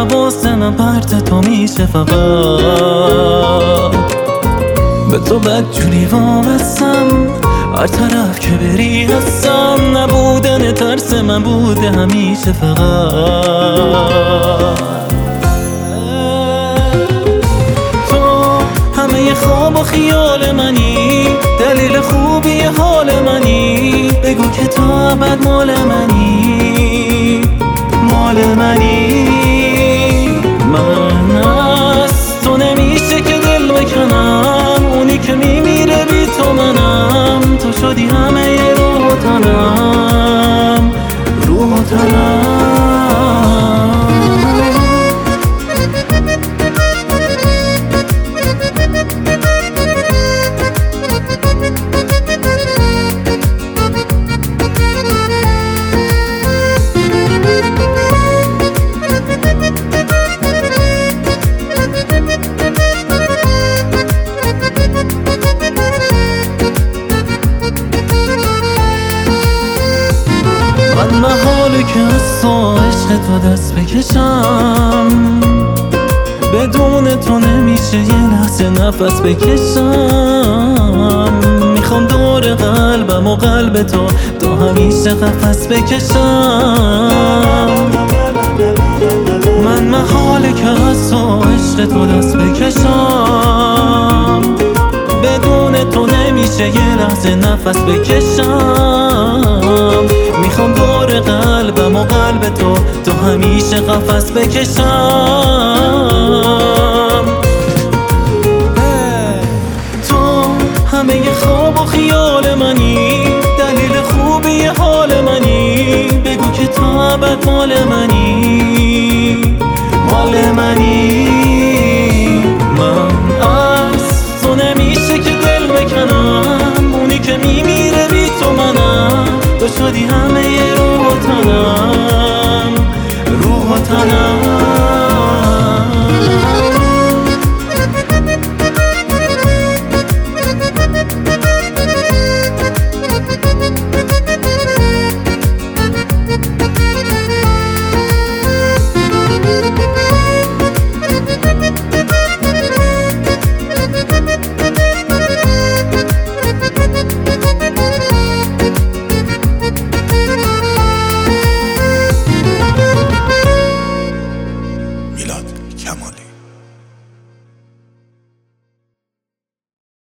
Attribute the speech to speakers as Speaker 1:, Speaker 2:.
Speaker 1: حواسم من پرت تو میشه فقط. به تو بدجوری وابستم، هر طرف که بری هستم. نبودن ترس من بوده همیشه فقط. تو همه خواب و خیال منی، دلیل خوبی حال منی. بگو که تو ابد مال منی، مال منی. من از تو نمیشه که دل بکنم، اونی که میمیره بی تو منم. تو شدی همه روح و تنم، روح و تنم. من محاله که از تو عشق تو دست بکشم، بدون تو نمیشه یه لحظه نفس بکشم. میخوام دور قلبم و قلب تو همیشه قفس بکشم. من محاله که از تو عشق تو دست بکشم، بدون تو نمیشه یه لحظه نفس بکشم. میخوام دور قلبم و قلب تو همیشه قفس بکشم. تو همه خواب و خیال منی، دلیل خوبی حال منی. بگو که تو ابد مال منی،